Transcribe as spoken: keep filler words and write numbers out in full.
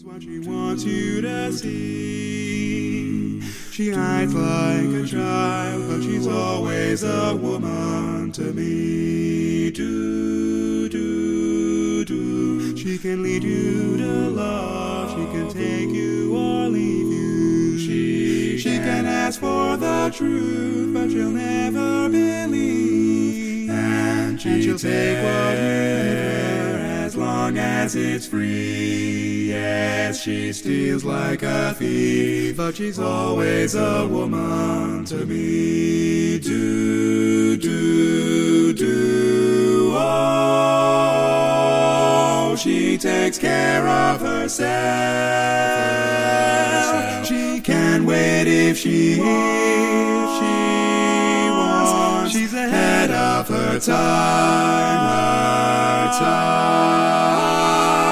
what she wants you to see. She hides like a child, but she's always a woman to me. Do, do, do. She can lead you to love. She can take you or leave you. She, she can ask for the truth, but she'll never believe. And, she and she'll take what you give her as long as it's free. Yes, she steals like a thief, but she's always a woman to me. Do, do, do. Oh, she takes care of herself. She can wait if she, if she wants. She's ahead of her time, her time.